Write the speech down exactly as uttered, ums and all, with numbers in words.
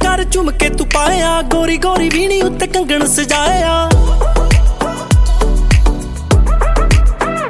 कर चुम के तू पाया गोरी गोरी वीणी उत्ते कंगन सजाया